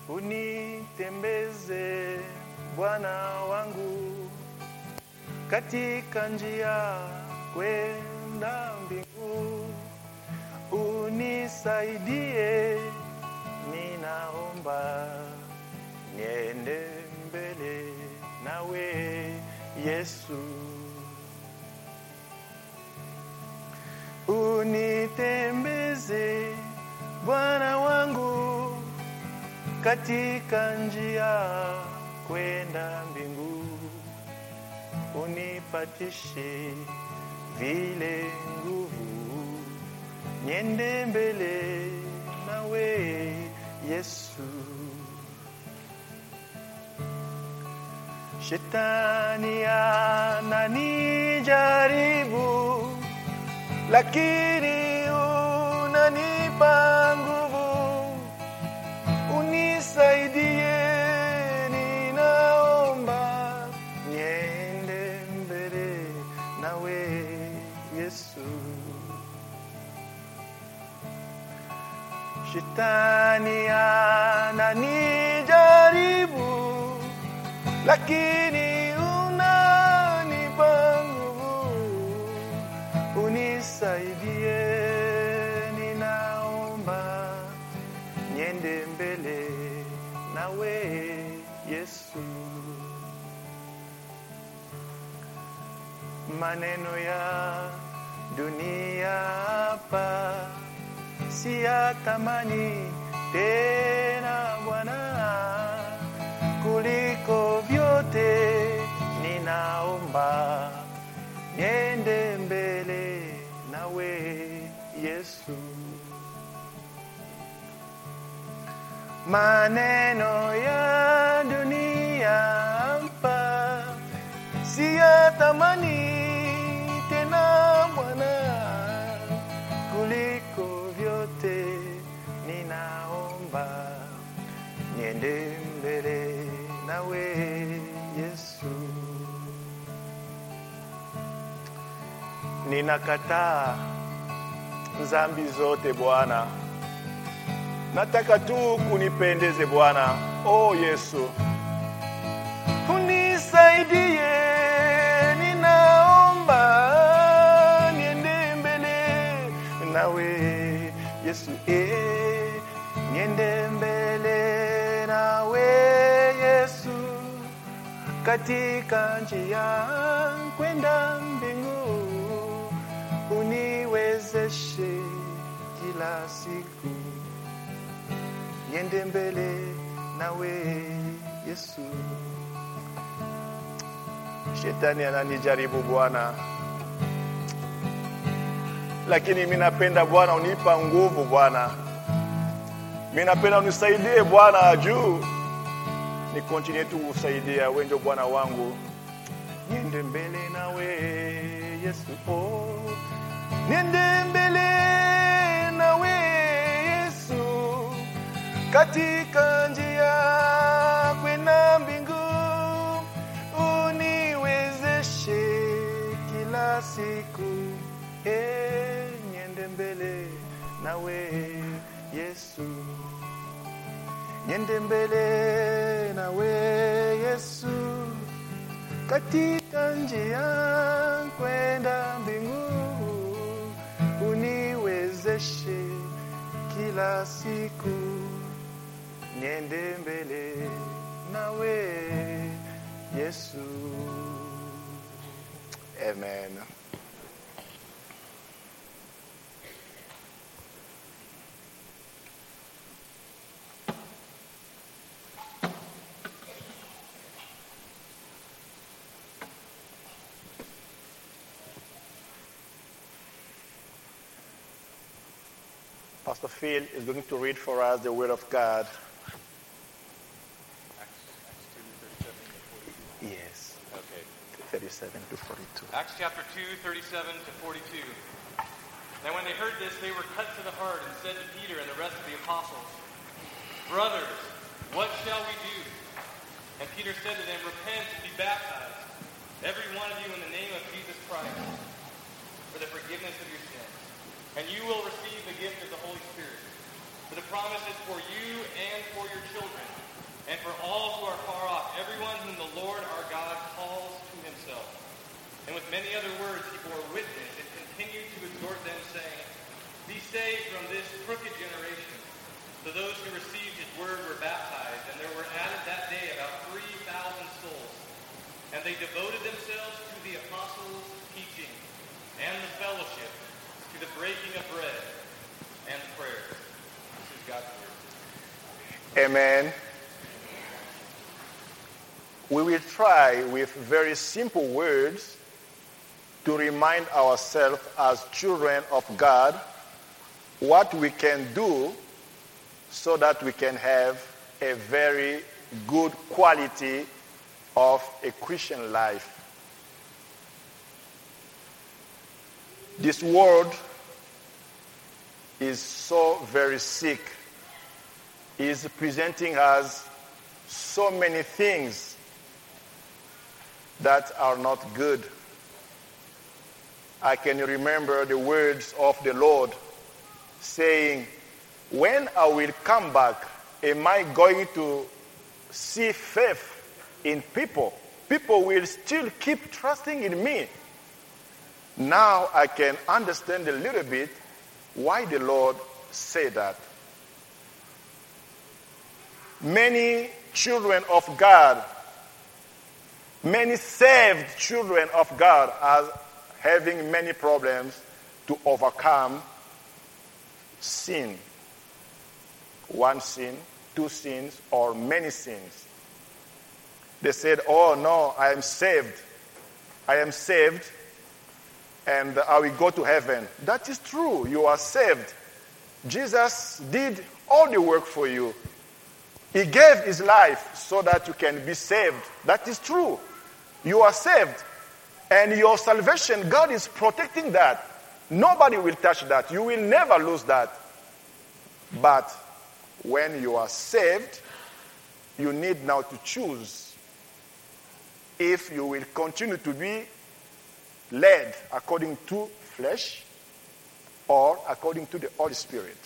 unitembeze Bwana wangu katika njia kwenda mbingu, unisaidie, ninaomba niende mbele nawe Yesu. Unitembeze Bwana wangu katika njia kwenda mbingu, unipatishe vile nguvu, niende mbele nawe Yesu. Shetani ananijaribu, lakini unanipa nguvu, unisaidie, ninaomba niende mbele nawe Yesu. Shetani ananijaribu, lakini unanipa nguvu, unisaidie, ninaomba niende mbele nawe Yesu. Maneno ya dunia hapa siyatamani tena Bwana, kuliko vyote ninaomba niende mbele nawe Yesu. Maneno ya dunia hapa siyatamani tena Bwana, kuliko vyote ninaomba niende mbele nawe Yesu. Ninakataa dhambi zote Bwana, nataka tu kunipendeze Bwana. Oh Yesu, unisaidie, ninaomba niende mbele nawe Yesu. Niende mbele nawe Yesu, katika njia kwenda mbingu, uniwezeshe kila siku, niende mbele nawe Yesu. Shetani ananijaribu Bwana, lakini mimi napenda Bwana unipa nguvu Bwana. Mimi napenda unisaidie Bwana juu ni continue tu usaidia, wewe ndio Bwana wangu. Niende mbele nawe Yesu. Oh, niende mbele nawe Yesu, katika njia kwenda mbingu, uniwezeshe kila siku, niende mbele nawe Yesu. Niende mbele nawe Yesu, katika njia kwenda mbingu, uniwezeshe kila siku, niende mbele nawe Yesu. Amen. Pastor Phil is going to read for us the Word of God. Yes. Okay. 37 to 42. Acts chapter 2, 37 to 42. Now when they heard this, they were cut to the heart and said to Peter and the rest of the apostles, "Brothers, what shall we do?" And Peter said to them, "Repent and be baptized, every one of you in the name of Jesus Christ, for the forgiveness of your sins. And you will receive the gift of the Holy Spirit. For the promise is for you and for your children, and for all who are far off, everyone whom the Lord our God calls to himself. And with many other words he bore witness and continued to exhort them, saying, Be saved from this crooked generation. So those who received his word were baptized, and there were added that day about 3,000 souls. And they devoted themselves to the apostles' teaching and the fellowship, to the breaking of bread and prayer. This is God's word. Amen. We will try with very simple words to remind ourselves as children of God what we can do so that we can have a very good quality of a Christian life. This world is so very sick. It is presenting us so many things that are not good. I can remember the words of the Lord saying, when I will come back, am I going to see faith in people? People will still keep trusting in me. Now I can understand a little bit why the Lord said that. Many children of God, many saved children of God are having many problems to overcome sin. One sin, two sins, or many sins. They said, oh no, I am saved. I am saved and I will go to heaven. That is true. You are saved. Jesus did all the work for you. He gave his life so that you can be saved. That is true. You are saved. And your salvation, God is protecting that. Nobody will touch that. You will never lose that. But when you are saved, you need now to choose if you will continue to be led according to flesh or according to the Holy Spirit.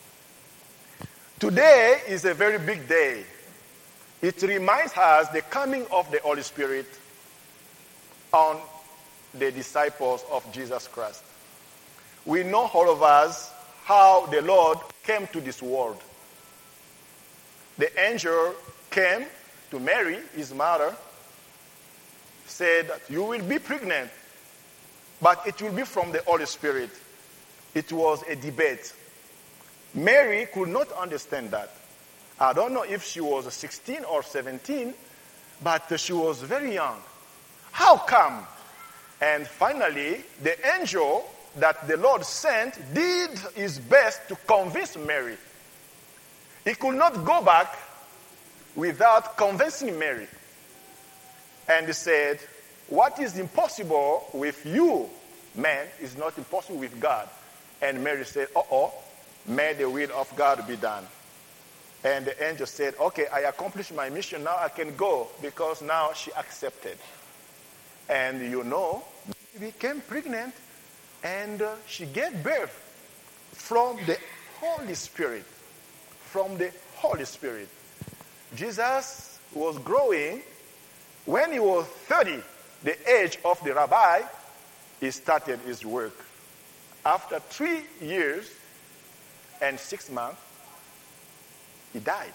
Today is a very big day. It reminds us the coming of the Holy Spirit on the disciples of Jesus Christ. We know, all of us, how the Lord came to this world. The angel came to Mary, his mother, said that you will be pregnant, but it will be from the Holy Spirit. It was a debate. Mary could not understand that. I don't know if she was 16 or 17, but she was very young. How come? And finally, the angel that the Lord sent did his best to convince Mary. He could not go back without convincing Mary. And he said, what is impossible with you, man, is not impossible with God. And Mary said, may the will of God be done. And the angel said, okay, I accomplished my mission, now I can go, because now she accepted. And you know, she became pregnant, and she gave birth from the Holy Spirit. From the Holy Spirit. Jesus was growing. When he was 30, the age of the rabbi, he started his work. After 3 years and 6 months, he died.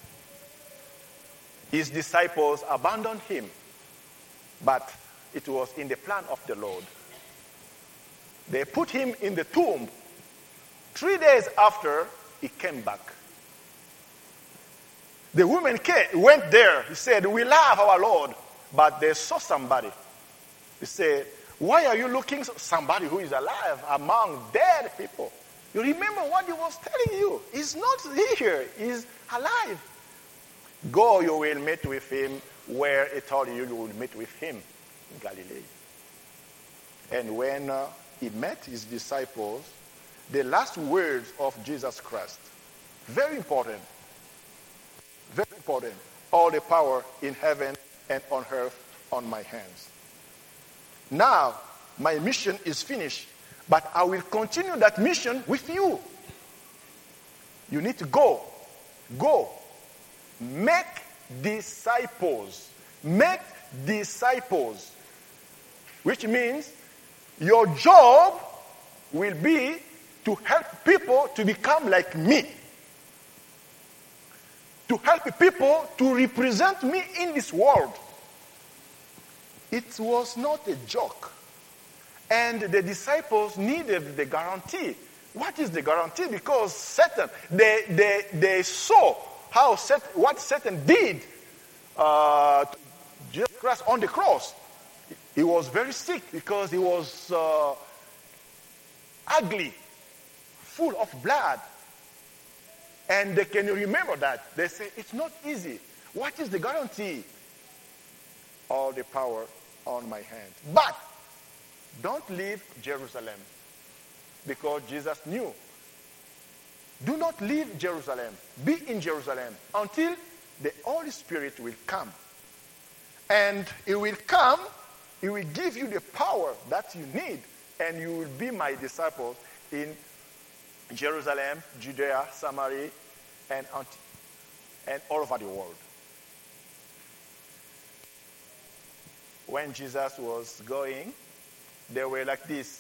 His disciples abandoned him, but it was in the plan of the Lord. They put him in the tomb. 3 days after, he came back. The woman went there. He said, we love our Lord. But they saw somebody. He said, why are you looking for somebody who is alive among dead people? You remember what he was telling you. He's not here. He's alive. Go, you will meet with him where he told you will meet with him in Galilee. And when he met his disciples, the last words of Jesus Christ, very important, very important. All the power in heaven and on earth on my hands. Now, my mission is finished, but I will continue that mission with you. You need to go. Go. Make disciples. Make disciples. Which means your job will be to help people to become like me. To help people to represent me in this world. It was not a joke. And the disciples needed the guarantee. What is the guarantee? Because Satan, they saw what Satan did to Jesus Christ on the cross. He was very sick because he was ugly, full of blood. And can you remember that? They say, it's not easy. What is the guarantee? All the power on my hand. But don't leave Jerusalem. Because Jesus knew. Do not leave Jerusalem. Be in Jerusalem until the Holy Spirit will come. And He will come, He will give you the power that you need. And you will be my disciples in Jerusalem, Judea, Samaria, and all over the world. When Jesus was going, they were like this.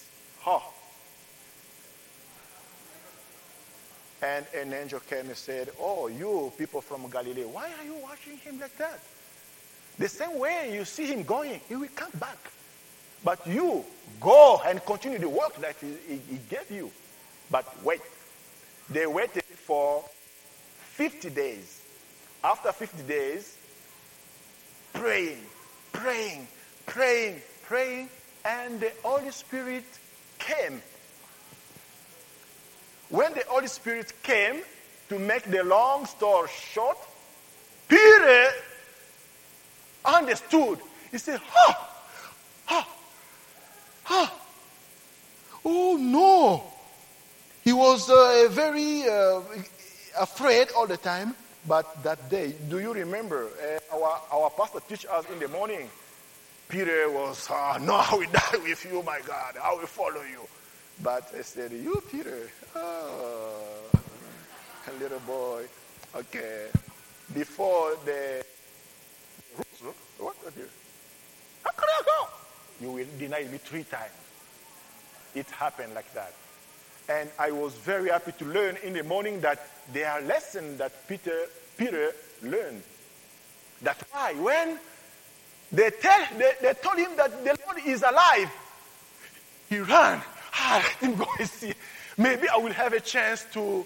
And an angel came and said, oh, you people from Galilee, why are you watching him like that? The same way you see him going, he will come back. But you go and continue the work that he gave you. But wait. They waited for 50 days. After 50 days, praying, and the Holy Spirit came. When the Holy Spirit came, to make the long story short, Peter understood. He said, oh no. He was very afraid all the time. But that day, do you remember, our pastor teach us in the morning, Peter was, no, I will die with you, my God. I will follow you. But I said, you, Peter, little boy. Okay. Before the rules, what are you? How can I go? You will deny me 3 times. It happened like that. And I was very happy to learn in the morning that there are lessons that Peter learned. That's why when they told him that the Lord is alive, he ran. Let him go and see. Maybe I will have a chance to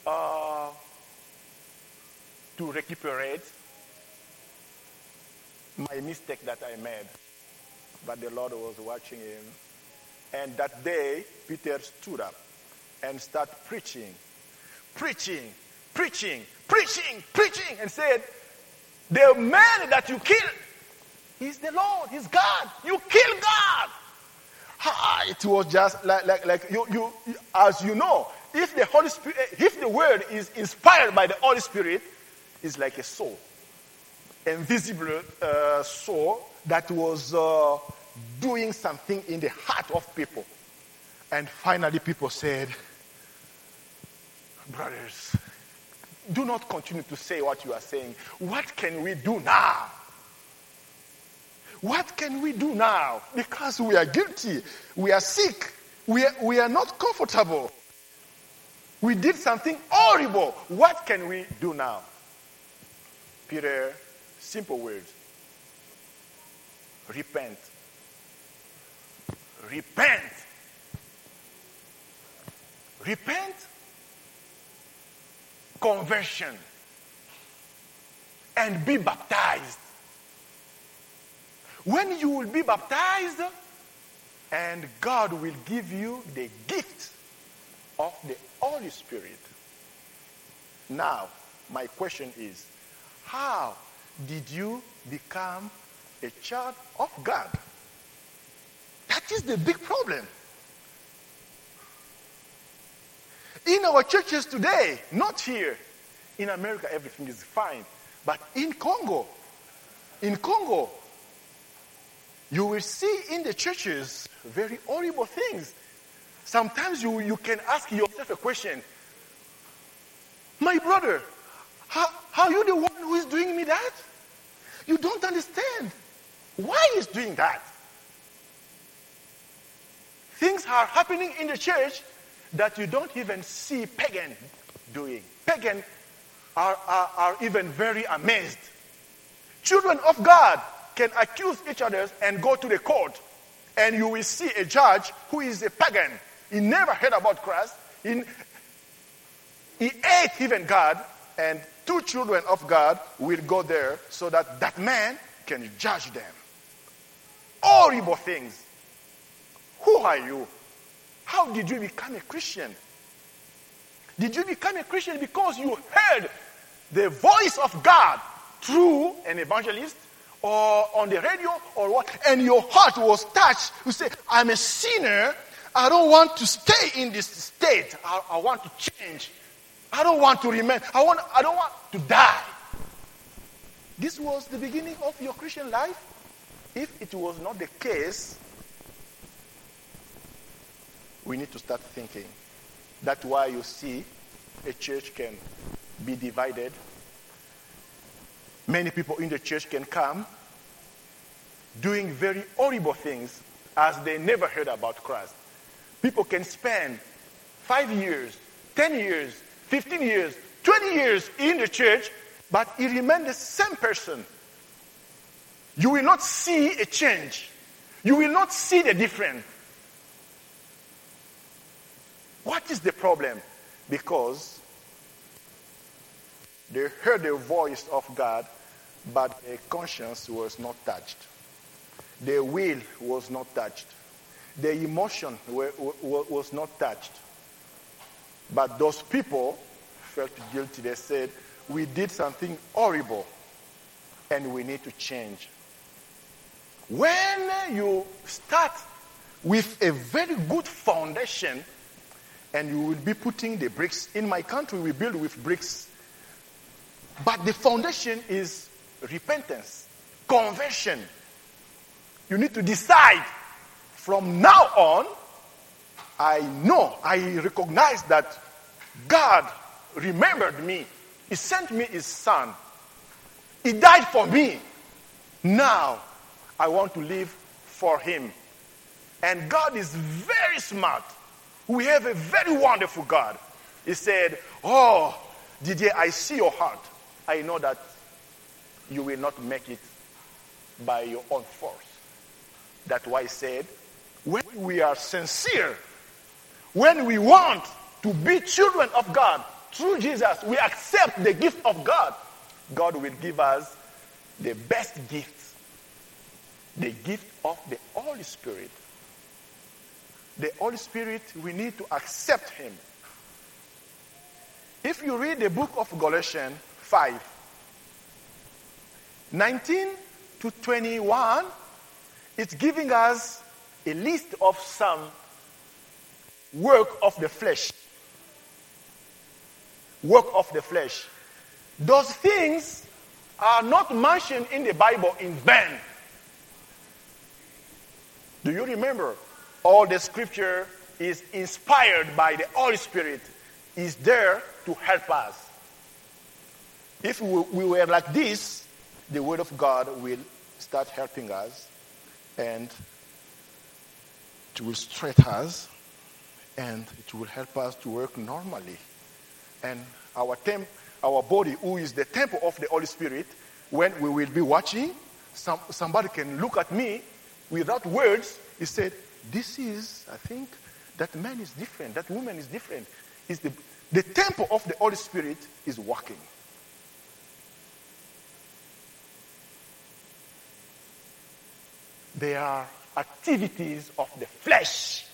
recuperate my mistake that I made. But the Lord was watching him. And that day, Peter stood up and started preaching, and said, the man that you killed is the Lord, he's God. You killed God. It was just like you as you know, if the Holy Spirit, if the word is inspired by the Holy Spirit, it's like a soul, invisible soul that was doing something in the heart of people. And finally people said, brothers, do not continue to say what you are saying. What can we do now? What can we do now? Because we are guilty. We are sick. We are not comfortable. We did something horrible. What can we do now? Peter, simple words. Repent. Repent. Repent. Conversion. And be baptized. When you will be baptized, and God will give you the gift of the Holy Spirit. Now, my question is, how did you become a child of God? That is the big problem. In our churches today, not here. In America, everything is fine. But in Congo, you will see in the churches very horrible things. Sometimes you can ask yourself a question. My brother, how are you the one who is doing me that? You don't understand why he's doing that. Things are happening in the church that you don't even see pagan doing. Pagan are even very amazed. Children of God can accuse each other and go to the court, and you will see a judge who is a pagan. He never heard about Christ. He ate even God, and two children of God will go there so that that man can judge them. Horrible things. Who are you? How did you become a Christian? Did you become a Christian because you heard the voice of God through an evangelist or on the radio or what? And your heart was touched. You say, I'm a sinner. I don't want to stay in this state. I want to change. I don't want to remain. I don't want to die. This was the beginning of your Christian life. If it was not the case, we need to start thinking. That's why you see a church can be divided. Many people in the church can come doing very horrible things as they never heard about Christ. People can spend 5 years, 10 years, 15 years, 20 years in the church, but he remains the same person. You will not see a change. You will not see the difference. What is the problem? Because they heard the voice of God, but their conscience was not touched. Their will was not touched. Their emotion was not touched. But those people felt guilty. They said, we did something horrible and we need to change. When you start with a very good foundation, and you will be putting the bricks. In my country, we build with bricks. But the foundation is repentance, conversion. You need to decide from now on, I recognize that God remembered me. He sent me his son. He died for me. Now, I want to live for him. And God is very smart. We have a very wonderful God. He said, oh, Didier, I see your heart. I know that you will not make it by your own force. That's why he said, when we are sincere, when we want to be children of God through Jesus, we accept the gift of God. God will give us the best gift, the gift of the Holy Spirit. The Holy Spirit, we need to accept him. If you read the book of Galatians 5, 19 to 21, it's giving us a list of some work of the flesh. Work of the flesh. Those things are not mentioned in the Bible in vain. Do you remember? All the scripture is inspired by the Holy Spirit, is there to help us. If we were like this, the Word of God will start helping us, and it will straighten us, and it will help us to work normally. And our body, who is the temple of the Holy Spirit, when we will be watching, somebody can look at me without words. He said, this is, I think, that man is different, that woman is different. It's the temple of the Holy Spirit is working. They are activities of the flesh.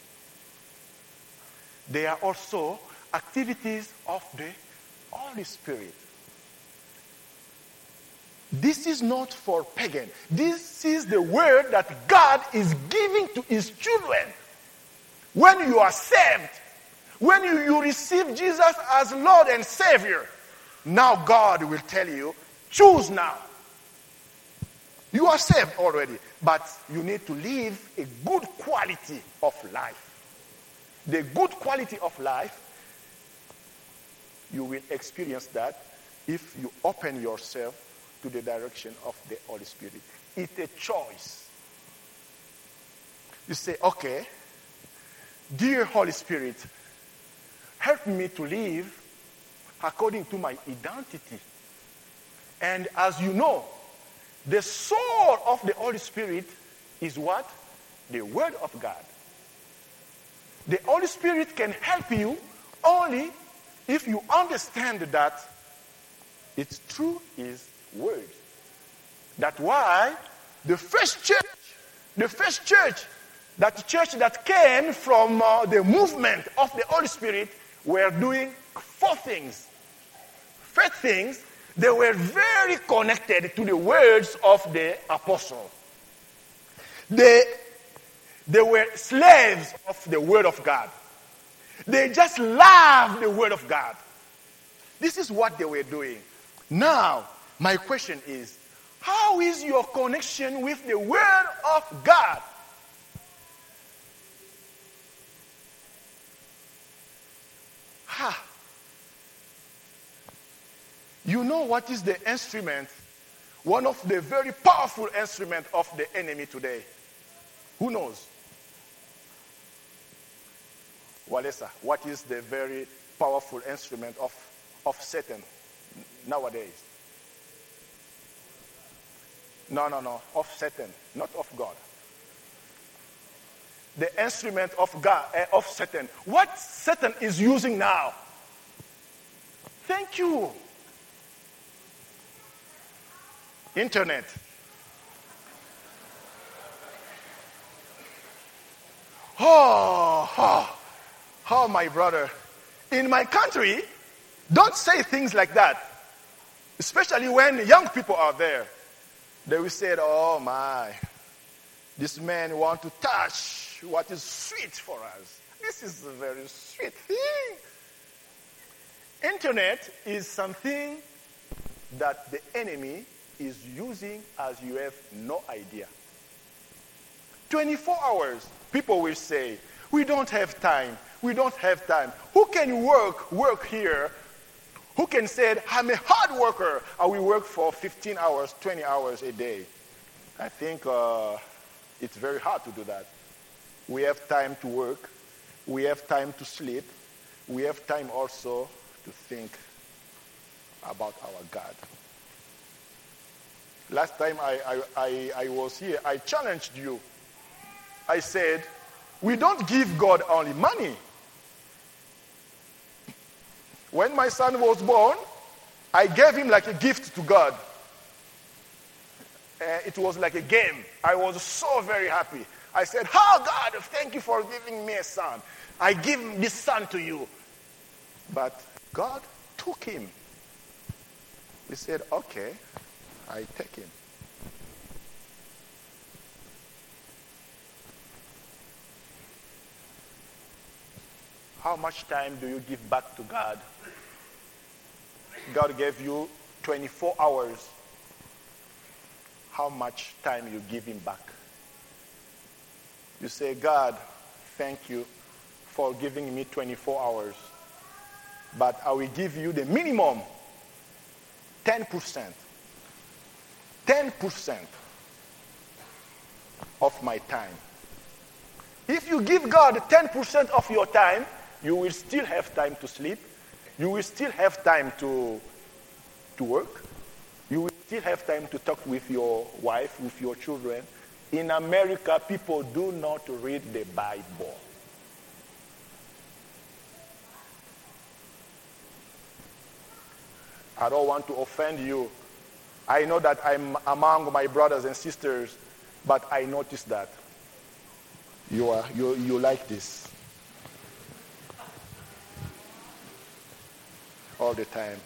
They are also activities of the Holy Spirit. This is not for pagan. This is the word that God is giving to his children. When you are saved, when you receive Jesus as Lord and Savior, now God will tell you, choose now. You are saved already, but you need to live a good quality of life. The good quality of life You will experience that if you open yourself to the direction of the Holy Spirit. It's a choice. You say, okay, dear Holy Spirit, help me to live according to my identity. And as you know, the soul of the Holy Spirit is what? The Word of God. The Holy Spirit can help you only if you understand that it's through His Word. That's why the first church, that church that came from the movement of the Holy Spirit were doing four things. First things, they were very connected to the words of the apostle. They were slaves of the Word of God. They just loved the Word of God. This is what they were doing. Now, my question is, how is your connection with the Word of God? You know what is the instrument, one of the very powerful instruments of the enemy today? Who knows? Walesa, what is the very powerful instrument of Satan nowadays? No, of Satan, not of God. The instrument of God, of Satan. What Satan is using now? Thank you. Internet. Oh, my brother. In my country, don't say things like that. Especially when young people are there. They will say, oh my, this man wants to touch what is sweet for us. This is a very sweet thing. Internet is something that the enemy is using as you have no idea. 24 hours, people will say, we don't have time. Who can work here? Who can say, I'm a hard worker, I will work for 15 hours, 20 hours a day? I think it's very hard to do that. We have time to work. We have time to sleep. We have time also to think about our God. Last time I was here, I challenged you. I said, we don't give God only money. When my son was born, I gave him like a gift to God. It was like a game. I was so very happy. I said, oh God, thank you for giving me a son. I give this son to you. But God took him. He said, okay, I take him. How much time do you give back to God? God gave you 24 hours. How much time you give him back? You say, God, thank you for giving me 24 hours. But I will give you the minimum 10%. 10% of my time. If you give God 10% of your time, you will still have time to sleep. You will still have time to work. You will still have time to talk with your wife, with your children. In America, people do not read the Bible. I don't want to offend you. I know that I'm among my brothers and sisters, but I noticed that you like this all the time.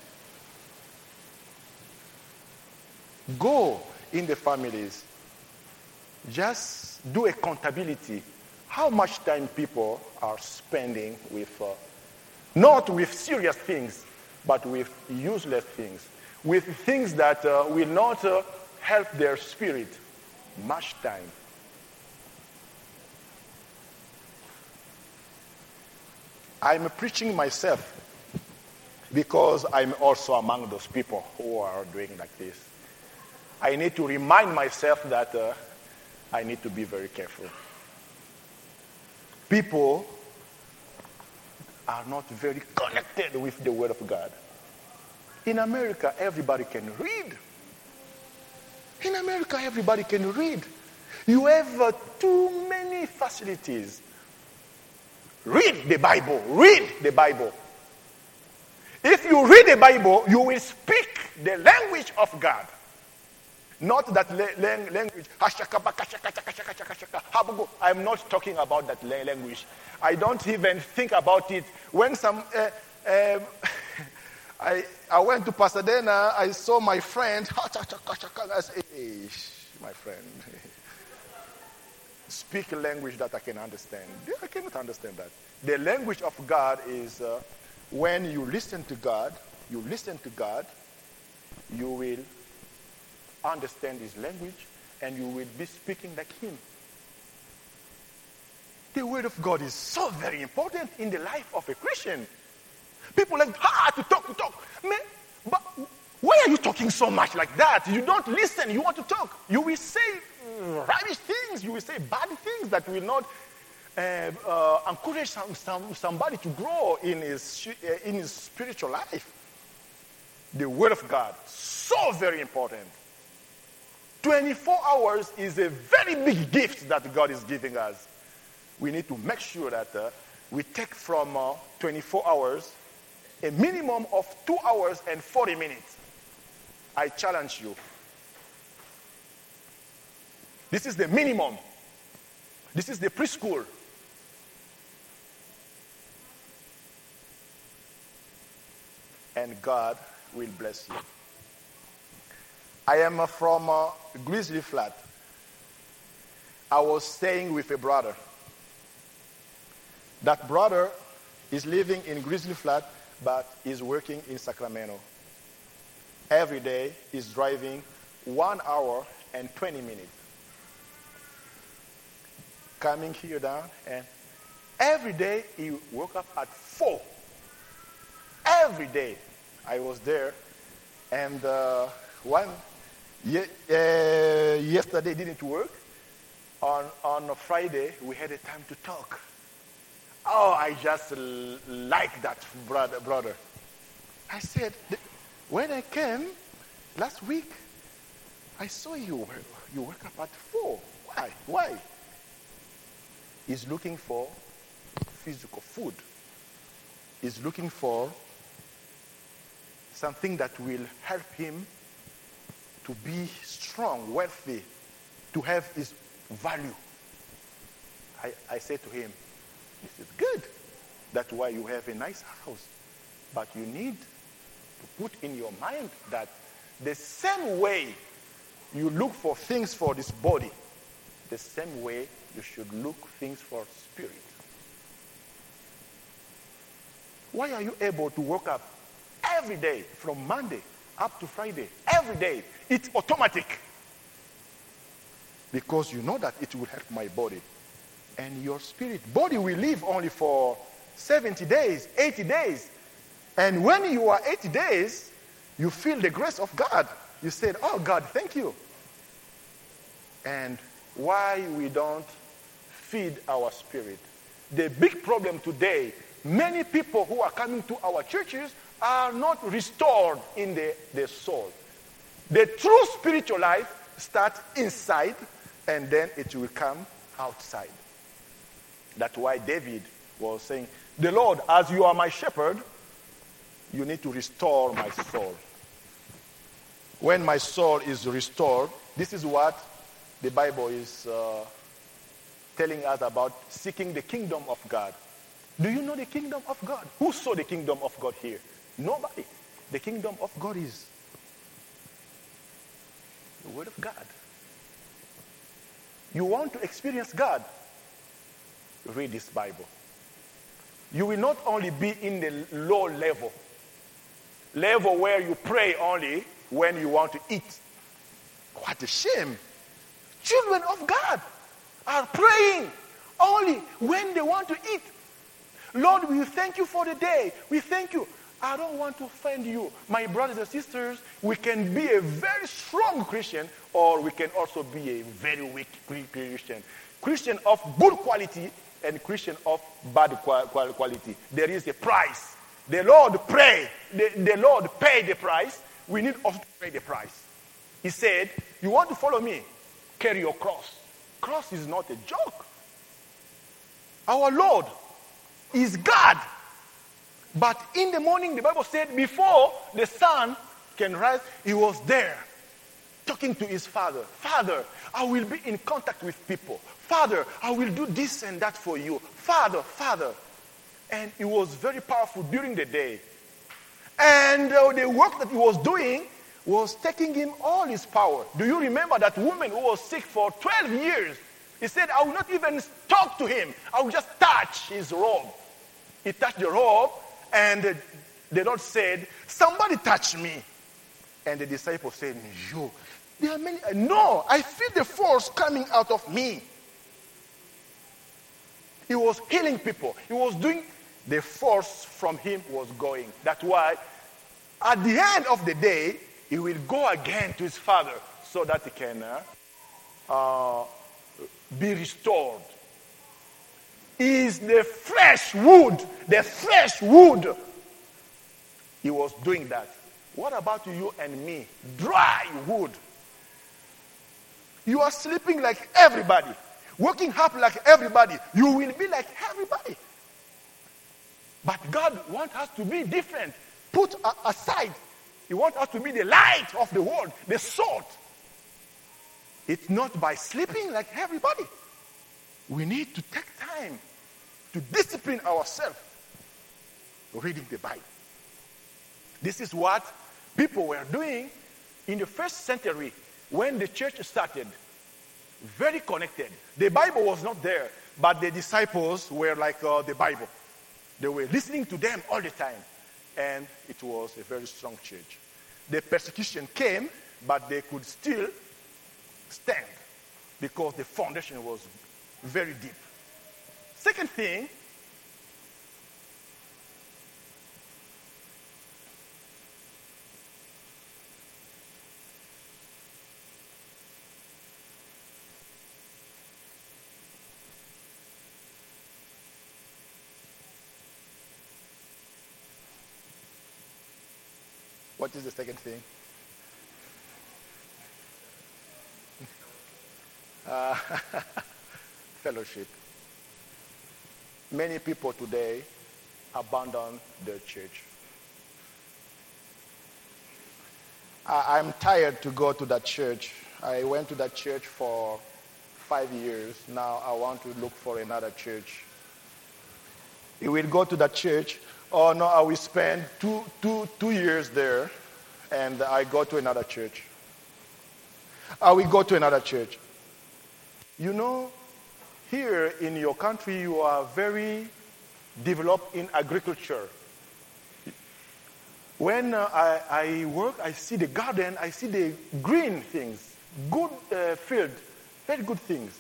Go in the families. Just do accountability. How much time people are spending with, not with serious things, but with useless things, with things that will not help their spirit. Much time. I'm preaching myself. because I'm also among those people who are doing like this. I need to remind myself that I need to be very careful. People are not very connected with the Word of God. In America, everybody can read. In America, everybody can read. You have too many facilities. Read the Bible. Read the Bible. If you read the Bible, you will speak the language of God. Not that language. I'm not talking about that language. I don't even think about it. When I went to Pasadena, I saw my friend. I said, hey, my friend, speak a language that I can understand. I cannot understand that. The language of God is when you listen to God, you will understand his language, and you will be speaking like him. The Word of God is so very important in the life of a Christian. People like, to talk. Man, but why are you talking so much like that? You don't listen, you want to talk. You will say rubbish things, you will say bad things that will not encourage somebody to grow in his spiritual life. The Word of God, so very important. 24 hours is a very big gift that God is giving us. We need to make sure that we take from 24 hours a minimum of 2 hours and 40 minutes. I challenge you. This is the minimum. This is the preschool. And God will bless you. I am from Grizzly Flat. I was staying with a brother. That brother is living in Grizzly Flat, but is working in Sacramento. Every day he's driving 1 hour and 20 minutes. Coming here down, and every day he woke up at 4. Every day I was there, and yesterday didn't work. On a Friday we had a time to talk. Oh, I just like that brother. I said, when I came last week, I saw you wake up at 4. Why? He's looking for physical food. He's looking for something that will help him to be strong, wealthy, to have his value. I said to him, this is good. That's why you have a nice house. But you need to put in your mind that the same way you look for things for this body, the same way you should look things for spirit. Why are you able to wake up every day from Monday up to Friday, every day? It's automatic. Because you know that it will help my body. And your spirit body will live only for 70 days, 80 days. And when you are 80 days, you feel the grace of God. You said, oh God, thank you. And why we don't feed our spirit? The big problem today, many people who are coming to our churches are not restored in their soul. The true spiritual life starts inside, and then it will come outside. That's why David was saying, the Lord, as you are my shepherd, you need to restore my soul. When my soul is restored, this is what the Bible is telling us about seeking the kingdom of God. Do you know the kingdom of God? Who saw the kingdom of God here? Nobody. The kingdom of God is the Word of God. You want to experience God? Read this Bible. You will not only be in the low level where you pray only when you want to eat. What a shame. Children of God are praying only when they want to eat. Lord, we thank you for the day. We thank you. I don't want to offend you. My brothers and sisters, we can be a very strong Christian, or we can also be a very weak Christian. Christian of good quality and Christian of bad quality. There is a price. The Lord the Lord paid the price. We need also to pay the price. He said, you want to follow me? Carry your cross. Cross is not a joke. Our Lord is God. But in the morning, the Bible said, before the sun can rise, he was there talking to his Father. Father, I will be in contact with people. Father, I will do this and that for you. Father, Father. And it was very powerful during the day. And the work that he was doing was taking him all his power. Do you remember that woman who was sick for 12 years? He said, I will not even talk to him. I will just touch his robe. He touched the robe, and the Lord said, somebody touch me. And the disciple said, you, there are many. No, I feel the force coming out of me. He was healing people. He was doing, the force from him was going. That's why at the end of the day, he will go again to his Father so that he can be restored. He is the fresh wood. The fresh wood. He was doing that. What about you and me? Dry wood. You are sleeping like everybody. Waking up like everybody. You will be like everybody. But God wants us to be different. Put aside. He wants us to be the light of the world, the salt. It's not by sleeping like everybody. We need to take time to discipline ourselves reading the Bible. This is what people were doing in the first century when the church started. Very connected. The Bible was not there, but the disciples were like the Bible. They were listening to them all the time. And it was a very strong church. The persecution came, but they could still stand because the foundation was very deep. Second thing, what is the second thing? Fellowship. Many people today abandon their church. I'm tired to go to that church. I went to that church for 5 years. Now I want to look for another church. You will go to that church. Oh no, I will spend two years there, and I go to another church. I will go to another church. You know, here in your country, you are very developed in agriculture. When I work, I see the garden, I see the green things, good field, very good things.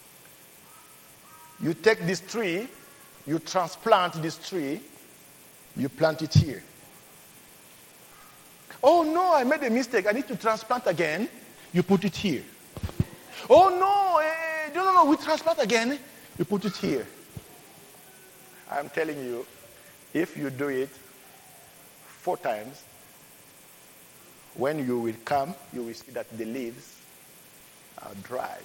You take this tree, you transplant this tree, you plant it here. Oh no, I made a mistake. I need to transplant again. You put it here. Oh no, we transplant again. You put it here. I'm telling you, if you do it 4 times, when you will come, you will see that the leaves are dry.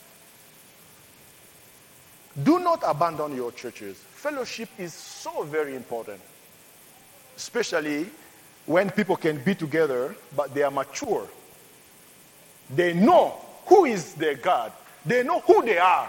Do not abandon your churches. Fellowship is so very important. Especially when people can be together, but they are mature. They know who is their God. They know who they are.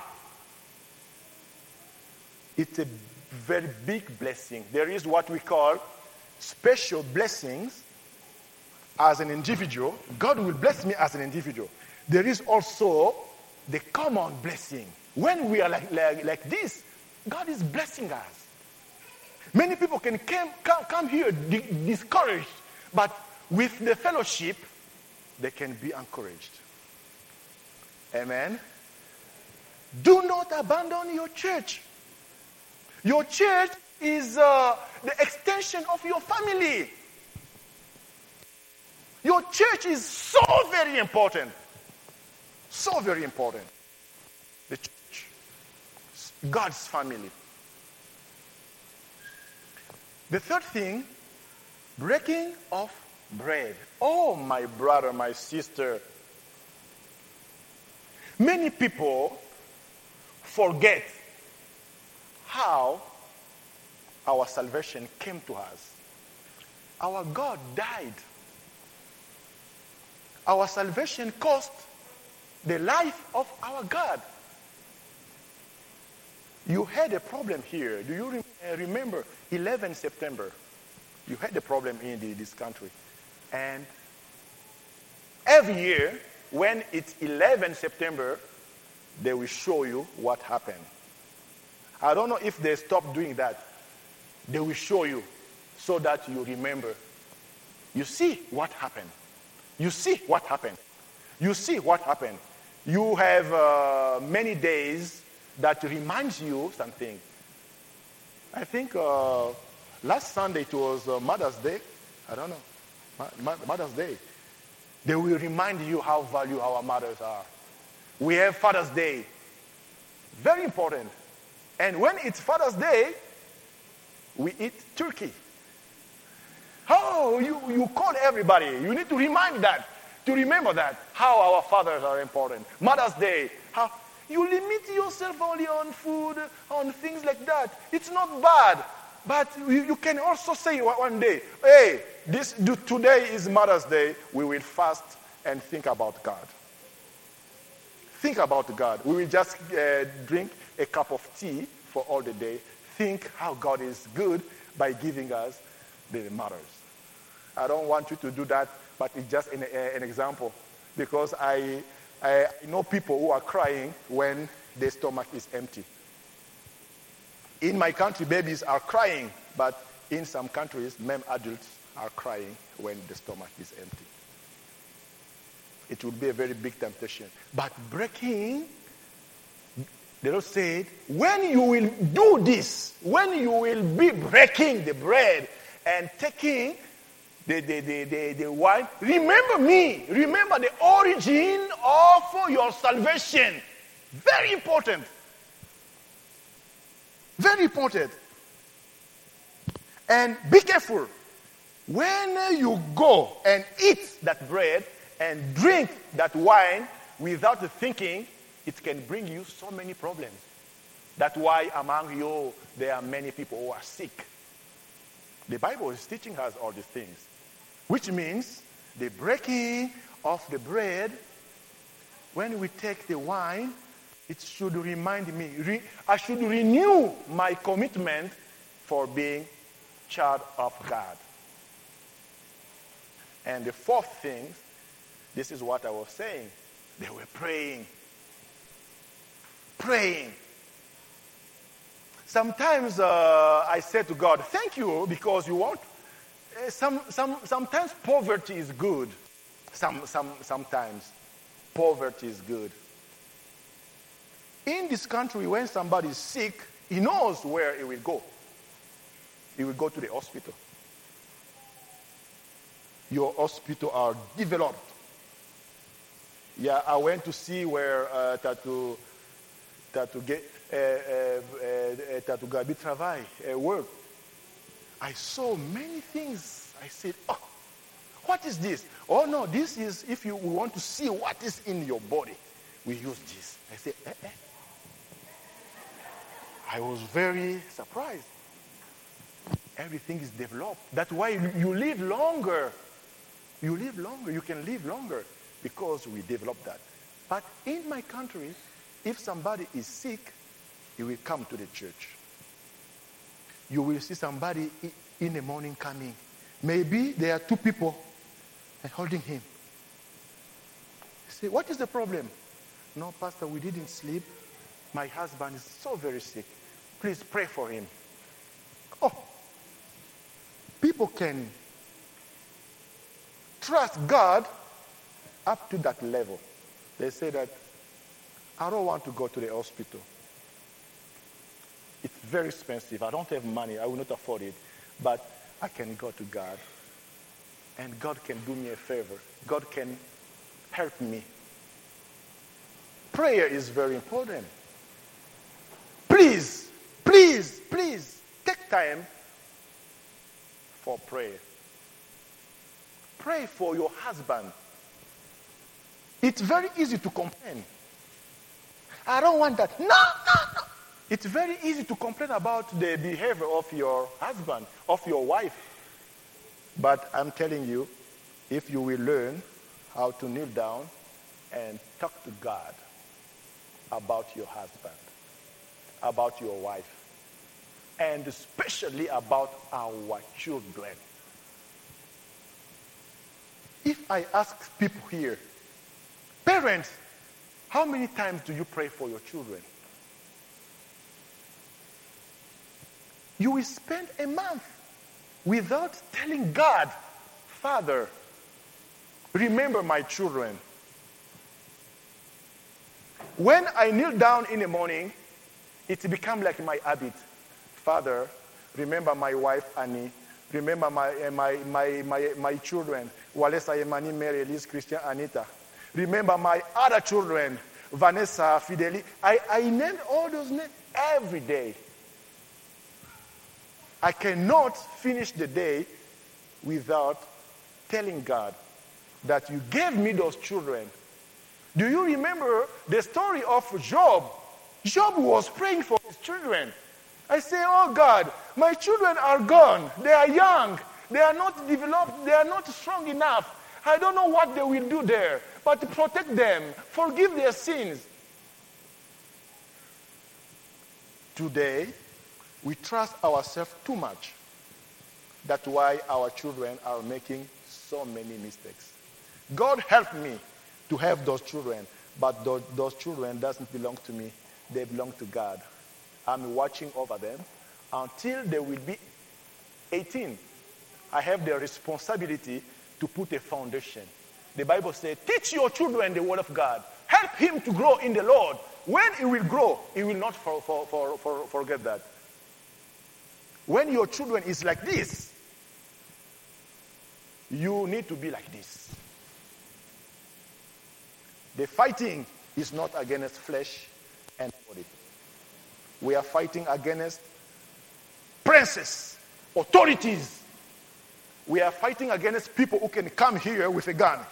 It's a very big blessing. There is what we call special blessings as an individual. God will bless me as an individual. There is also the common blessing. When we are like this, God is blessing us. Many people can come here discouraged, but with the fellowship, they can be encouraged. Amen. Do not abandon your church. Your church is the extension of your family. Your church is so very important. So very important. The church, God's family. The third thing, breaking of bread. Oh, my brother, my sister. Many people forget how our salvation came to us. Our God died. Our salvation cost the life of our God. You had a problem here. Do you remember 11 September? You had a problem in this country. And every year, when it's 11 September, they will show you what happened. I don't know if they stopped doing that. They will show you so that you remember. You see what happened. You see what happened. You see what happened. You have many days that reminds you something. I think last Sunday it was Mother's Day. I don't know. Mother's Day. They will remind you how valuable our mothers are. We have Father's Day. Very important. And when it's Father's Day, we eat turkey. Oh, you call everybody. You need to remind that, to remember that, how our fathers are important. Mother's Day, how you limit yourself only on food, on things like that. It's not bad. But you can also say one day, hey, today is Mother's Day. We will fast and think about God. Think about God. We will just drink a cup of tea for all the day. Think how God is good by giving us the mothers. I don't want you to do that, but it's just an example. Because I know people who are crying when their stomach is empty. In my country, babies are crying, but in some countries, men adults are crying when the stomach is empty. It will be a very big temptation. But breaking, the Lord said, when you will do this, when you will be breaking the bread and taking the wine, remember me. Remember the origin of your salvation. Very important. Very important. And be careful. When you go and eat that bread and drink that wine without thinking, it can bring you so many problems. That's why among you, there are many people who are sick. The Bible is teaching us all these things. Which means the breaking of the bread, when we take the wine, it should remind me, I should renew my commitment for being child of God. And the fourth thing, this is what I was saying. They were praying. Praying. Sometimes I say to God, thank you because you want. Sometimes poverty is good. Sometimes poverty is good. In this country, when somebody is sick, he knows where he will go. He will go to the hospital. Your hospital are developed. Yeah, I went to see where Tatu Gabi travail work. I saw many things. I said, oh, what is this? Oh no, this is if we want to see what is in your body, we use this. I said, I was very surprised. Everything is developed. That's why you live longer. You live longer. You can live longer because we developed that. But in my country, if somebody is sick, he will come to the church. You will see somebody in the morning coming. Maybe there are two people holding him. You say, what is the problem? No, Pastor, we didn't sleep. My husband is so very sick. Please pray for him. Oh, people can trust God up to that level. They say that, I don't want to go to the hospital. It's very expensive. I don't have money. I will not afford it. But I can go to God. And God can do me a favor. God can help me. Prayer is very important. Please, please, please, take time for prayer. Pray for your husband. It's very easy to complain. I don't want that. No, no, no. It's very easy to complain about the behavior of your husband, of your wife. But I'm telling you, if you will learn how to kneel down and talk to God about your husband, about your wife, and especially about our children. If I ask people here, parents, how many times do you pray for your children? You will spend a month without telling God, Father, remember my children. When I kneel down in the morning, it becomes like my habit. Father, remember my wife, Annie. Remember my children, Walesa, Emani, Mary, Elise, Christian, Anita. Remember my other children, Vanessa, Fideli. I name all those names every day. I cannot finish the day without telling God that you gave me those children. Do you remember the story of Job? Job was praying for his children. I say, oh God, my children are gone. They are young. They are not developed. They are not strong enough. I don't know what they will do there. But protect them. Forgive their sins. Today, we trust ourselves too much. That's why our children are making so many mistakes. God help me to have those children, but those children doesn't belong to me. They belong to God. I'm watching over them until they will be 18. I have the responsibility to put a foundation. The Bible says, teach your children the word of God. Help him to grow in the Lord. When he will grow, he will not forget that. When your children is like this, you need to be like this. The fighting is not against flesh and body. We are fighting against princes, authorities. We are fighting against people who can come here with a gun.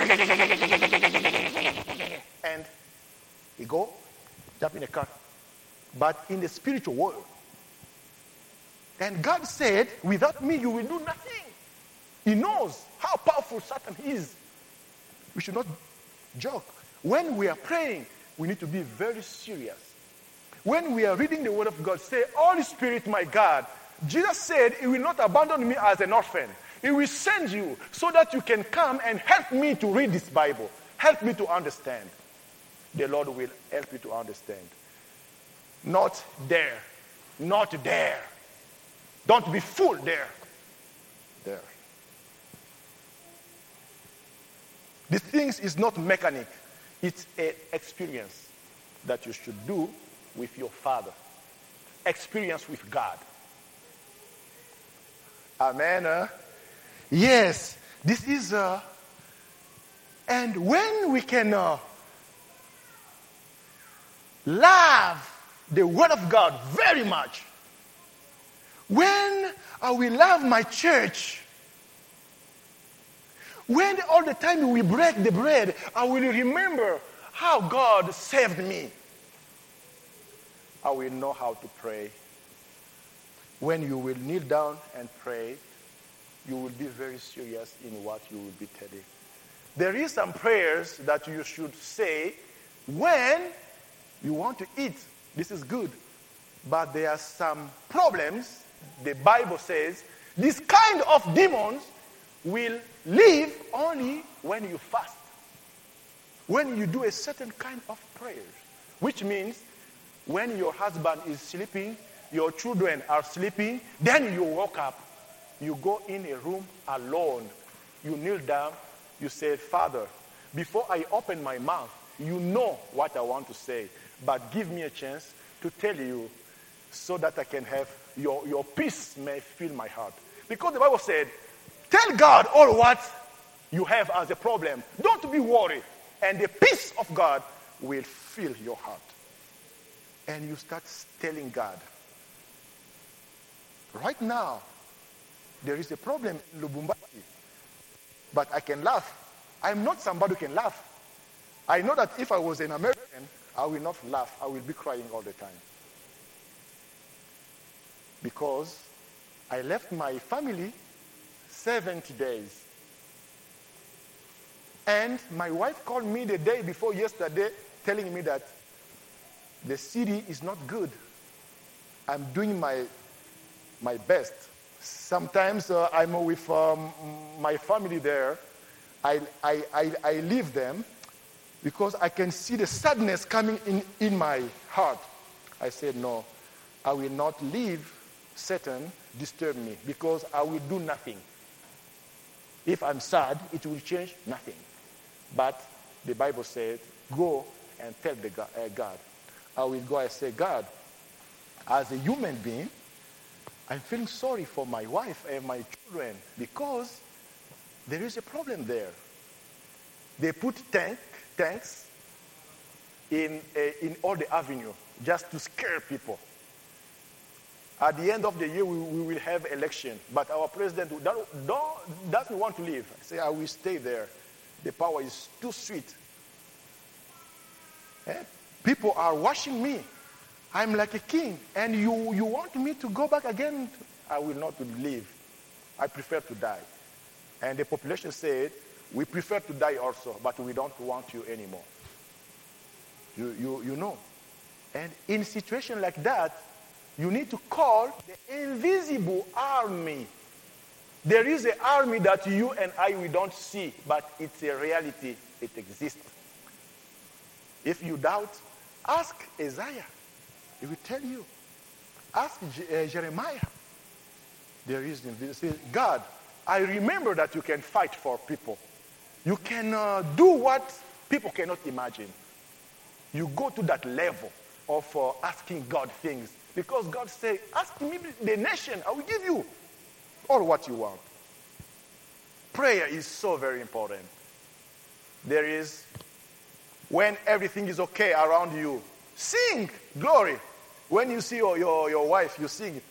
And you go, jump in a car. But in the spiritual world. And God said, without me you will do nothing. He knows how powerful Satan is. We should not joke. When we are praying, we need to be very serious. When we are reading the word of God, say, Holy Spirit, my God, Jesus said, he will not abandon me as an orphan. He will send you so that you can come and help me to read this Bible. Help me to understand. The Lord will help you to understand. Not there. Not there. Don't be fooled there. There. This thing is not mechanic. It's an experience that you should do with your Father. Experience with God. Amen. Yes, this is and when we can love the Word of God very much, when I will love my church, when all the time we break the bread, I will remember how God saved me. I will know how to pray. When you will kneel down and pray, you will be very serious in what you will be telling. There is some prayers that you should say when you want to eat. This is good. But there are some problems. The Bible says this kind of demons will leave only when you fast. When you do a certain kind of prayers. Which means when your husband is sleeping, your children are sleeping, then you woke up. You go in a room alone. You kneel down. You say, Father, before I open my mouth, you know what I want to say. But give me a chance to tell you so that I can have your peace may fill my heart. Because the Bible said, tell God all what you have as a problem. Don't be worried. And the peace of God will fill your heart. And you start telling God, right now, there is a problem in Lubumbashi, but I can laugh. I'm not somebody who can laugh. I know that if I was an American, I will not laugh. I will be crying all the time. Because I left my family 70 days. And my wife called me the day before yesterday telling me that the city is not good. I'm doing my best. Sometimes I'm with my family there. I leave them because I can see the sadness coming in my heart. I said, no, I will not leave Satan disturb me because I will do nothing. If I'm sad, it will change nothing. But the Bible said, go and tell God. I will go and say, God, as a human being, I'm feeling sorry for my wife and my children because there is a problem there. They put tanks in all the avenue just to scare people. At the end of the year, we will have election, but our president doesn't want to leave. I say, I will stay there. The power is too sweet. People are watching me. I'm like a king, and you want me to go back again? I will not leave. I prefer to die. And the population said, we prefer to die also, but we don't want you anymore. You know. And in a situation like that, you need to call the invisible army. There is an army that you and we don't see, but it's a reality. It exists. If you doubt, ask Isaiah. He will tell you. Ask Jeremiah. There is invisible. God, I remember that you can fight for people. You can do what people cannot imagine. You go to that level of asking God things. Because God said, ask me the nation, I will give you all what you want. Prayer is so very important. There is, when everything is okay around you, sing glory. When you see your wife, you sing.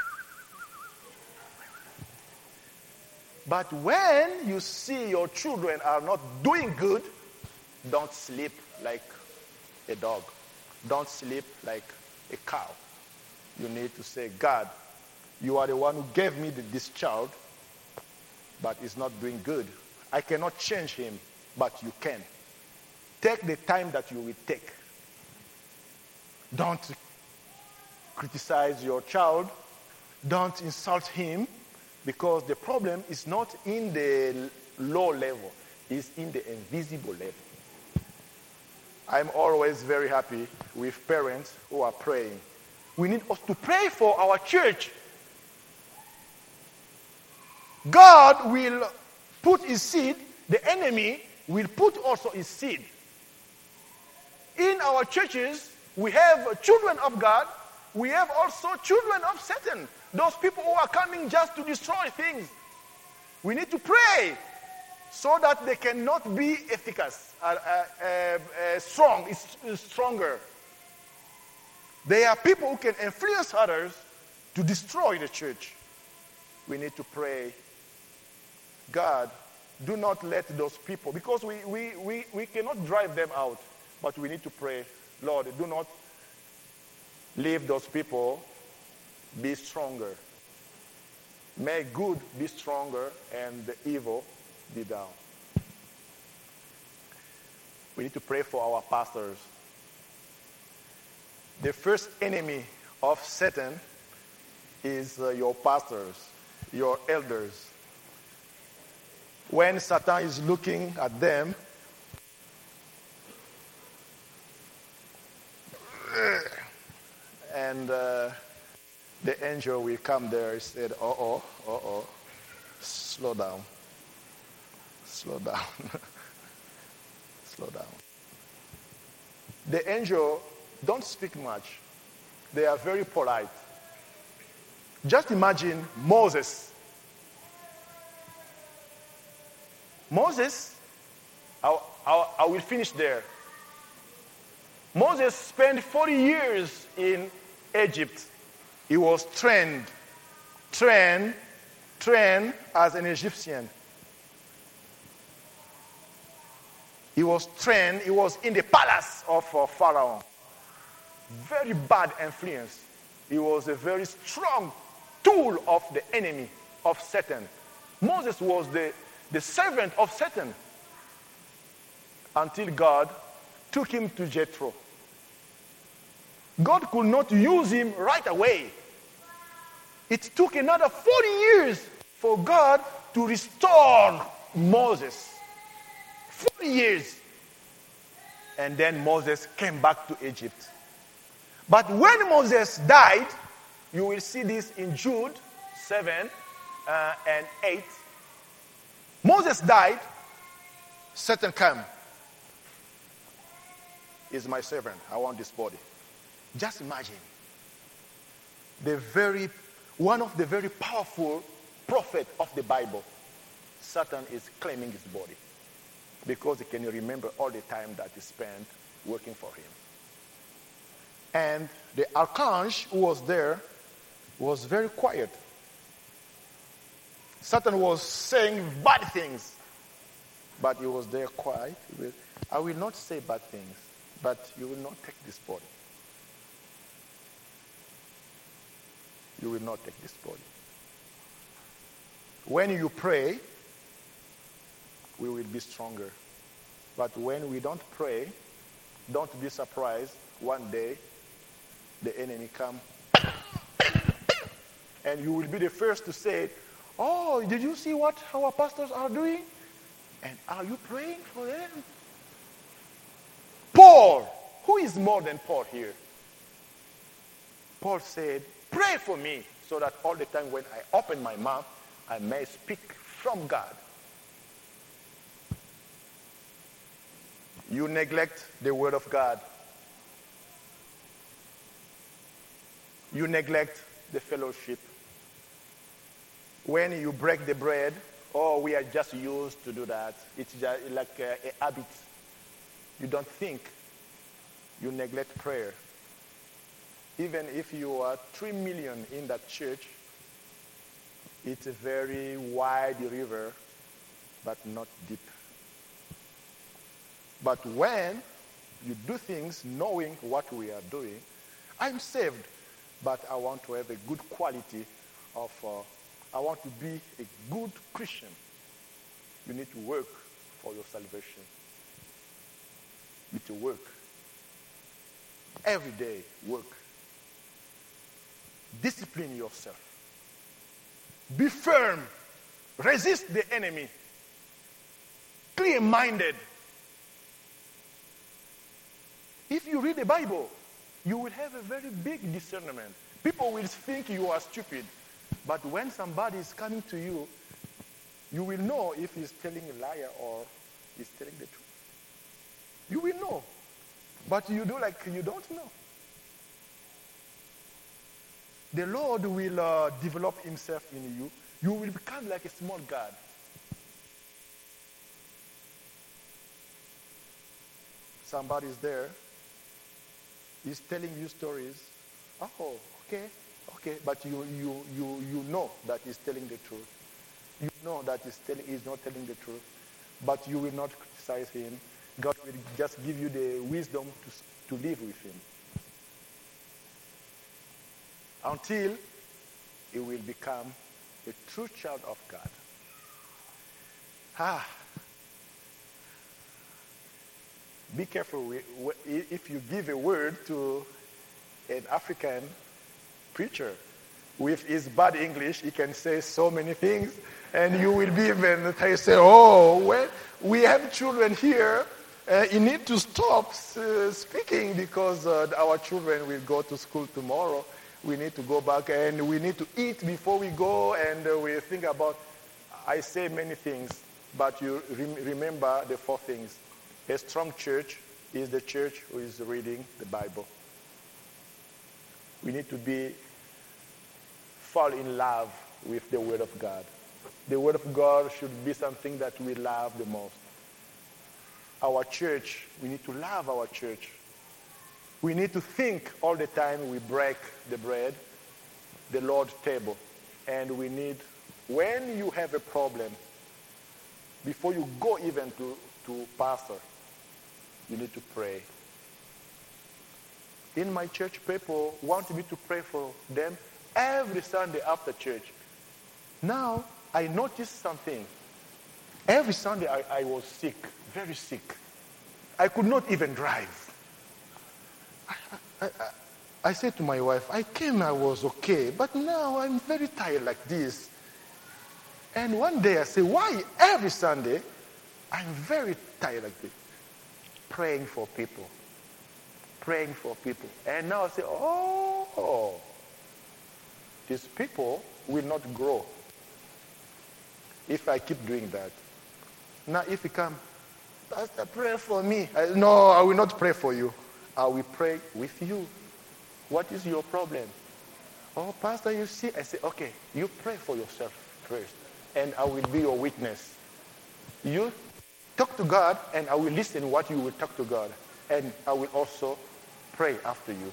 But when you see your children are not doing good, don't sleep like a dog. Don't sleep like a cow. You need to say, God, you are the one who gave me this child, but he's not doing good. I cannot change him, but you can. Take the time that you will take. Don't criticize your child. Don't insult him, because the problem is not in the low level. It's in the invisible level. I'm always very happy with parents who are praying. We need us to pray for our church. God will put his seed. The enemy will put also his seed. In our churches, we have children of God. We have also children of Satan. Those people who are coming just to destroy things. We need to pray so that they cannot be efficacious, stronger. They are people who can influence others to destroy the church. We need to pray. God, do not let those people, because we cannot drive them out, but we need to pray, Lord, do not leave those people be stronger. May good be stronger and the evil be down. We need to pray for our pastors. The first enemy of Satan is your pastors, your elders. When Satan is looking at them, and the angel will come there and said, slow down. Slow down. Slow down. The angel don't speak much. They are very polite. Just imagine Moses. Moses, I will finish there. Moses spent 40 years in Egypt. He was trained as an Egyptian. He was trained, he was in the palace of Pharaoh. Very bad influence. He was a very strong tool of the enemy, of Satan. Moses was the servant of Satan until God took him to Jethro. God could not use him right away. It took another 40 years for God to restore Moses. 40 years. And then Moses came back to Egypt. But when Moses died, you will see this in Jude 7 and 8. Moses died, Satan came. He's my servant. I want this body. Just imagine. One of the very powerful prophets of the Bible, Satan is claiming his body because he can remember all the time that he spent working for him. And the archangel who was there was very quiet. Satan was saying bad things, but he was there quiet. I will not say bad things, but you will not take this body. You will not take this body. When you pray, we will be stronger. But when we don't pray, don't be surprised one day the enemy come and you will be the first to say, oh, did you see what our pastors are doing? And are you praying for them? Paul, who is more than Paul here? Paul said, pray for me so that all the time when I open my mouth, I may speak from God. You neglect the word of God. You neglect the fellowship. When you break the bread, we are just used to do that. It's just like a habit. You don't think. You neglect prayer. Even if you are 3 million in that church, it's a very wide river, but not deep. But when you do things knowing what we are doing, I'm saved, but I want to have a good quality of, I want to be a good Christian. You need to work for your salvation. You need to work. Every day, work. Discipline yourself. Be firm. Resist the enemy. Clear-minded. If you read the Bible, you will have a very big discernment. People will think you are stupid. But when somebody is coming to you, you will know if he's telling a liar or he's telling the truth. You will know. But you do like you don't know. The Lord will develop himself in you. You will become like a small God. Somebody's there. He's telling you stories. Oh, okay. But you know that he's telling the truth. You know that he's not telling the truth. But you will not criticize him. God will just give you the wisdom to live with him. Until he will become a true child of God. Be careful if you give a word to an African preacher. With his bad English, he can say so many things, and you will be even say, well, we have children here. You need to stop speaking because our children will go to school tomorrow. We need to go back and we need to eat before we go, and we think about, I say many things, but you remember the 4 things. A strong church is the church who is reading the Bible. We need to fall in love with the Word of God. The Word of God should be something that we love the most. Our church, we need to love our church. We need to think all the time we break the bread, the Lord's table. And we need, when you have a problem, before you go even to pastor, you need to pray. In my church, people want me to pray for them every Sunday after church. Now, I noticed something. Every Sunday I was sick, very sick. I could not even drive. I said to my wife, I came, I was okay, but now I'm very tired like this. And one day I said, why every Sunday I'm very tired like this? Praying for people. Praying for people. And now I say, oh, these people will not grow if I keep doing that. Now if you come, Pastor, pray for me. No, I will not pray for you. I will pray with you. What is your problem? Oh, Pastor, you see? I say, okay, you pray for yourself first, and I will be your witness. You talk to God, and I will listen what you will talk to God, and I will also pray after you.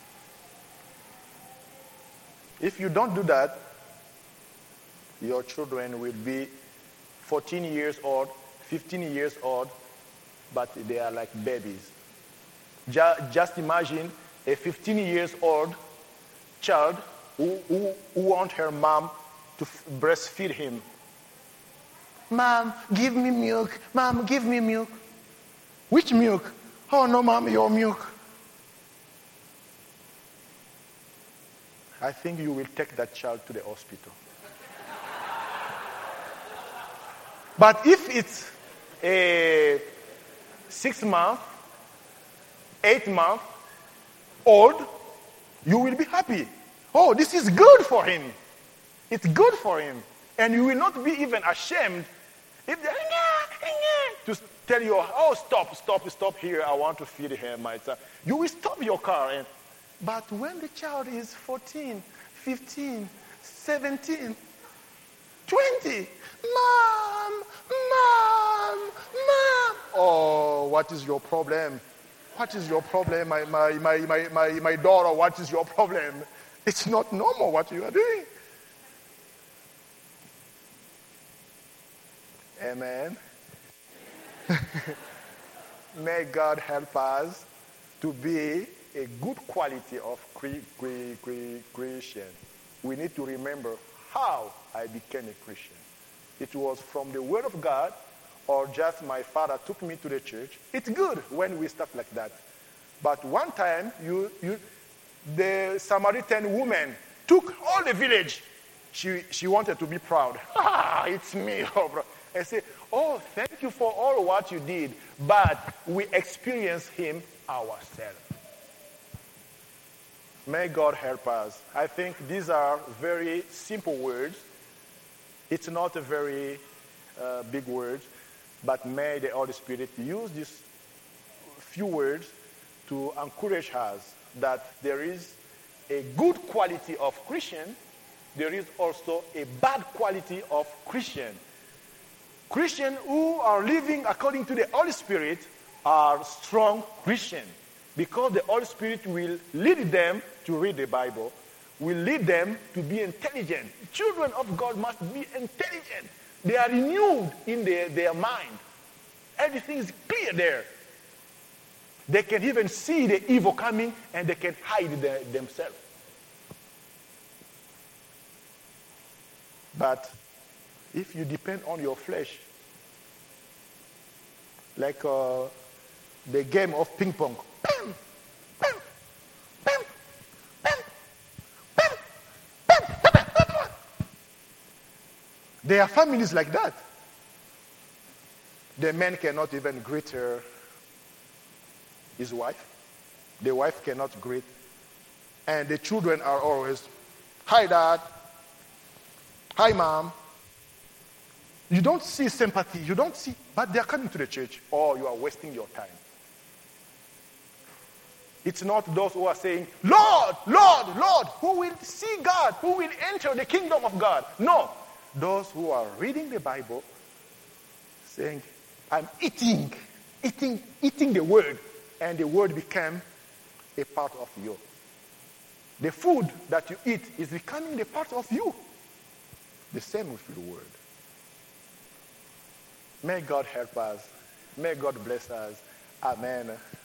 If you don't do that, your children will be 14 years old, 15 years old, but they are like babies. Just imagine a 15 years old child who wants her mom to breastfeed him. Mom, give me milk. Mom, give me milk. Which milk? Oh, no, Mom, your milk. I think you will take that child to the hospital. But if it's a 6 month, 8 month old, you will be happy. Oh, this is good for him. It's good for him. And you will not be even ashamed if they're to tell you, oh, stop here. I want to feed him myself. You will stop your car. But when the child is 14, 15, 17, 20, Mom. Oh, what is your problem? What is your problem, my daughter? What is your problem? It's not normal what you are doing. Amen. May God help us to be a good quality of Christian. We need to remember how I became a Christian. It was from the Word of God, or just my father took me to the church. It's good when we start like that. But one time, the Samaritan woman took all the village. She wanted to be proud. It's me, oh, bro. I say, oh, thank you for all what you did, but we experienced him ourselves. May God help us. I think these are very simple words. It's not a very big word, but may the Holy Spirit use these few words to encourage us that there is a good quality of Christian, there is also a bad quality of Christian. Christians who are living according to the Holy Spirit are strong Christians because the Holy Spirit will lead them to read the Bible, will lead them to be intelligent. Children of God must be intelligent. They are renewed in their mind. Everything is clear there. They can even see the evil coming and they can hide themselves. But if you depend on your flesh, like the game of ping pong, bam, bam, bam, bam, bam, bam, bam, bam, bam. There are families like that. The man cannot even greet his wife. The wife cannot greet. And the children are always, hi, Dad. Hi, Mom. You don't see sympathy. You don't see, but they're coming to the church. Oh, you are wasting your time. It's not those who are saying, Lord, Lord, Lord, who will see God, who will enter the kingdom of God. No. Those who are reading the Bible, saying, I'm eating the word, and the word became a part of you. The food that you eat is becoming a part of you. The same with the word. May God help us. May God bless us. Amen.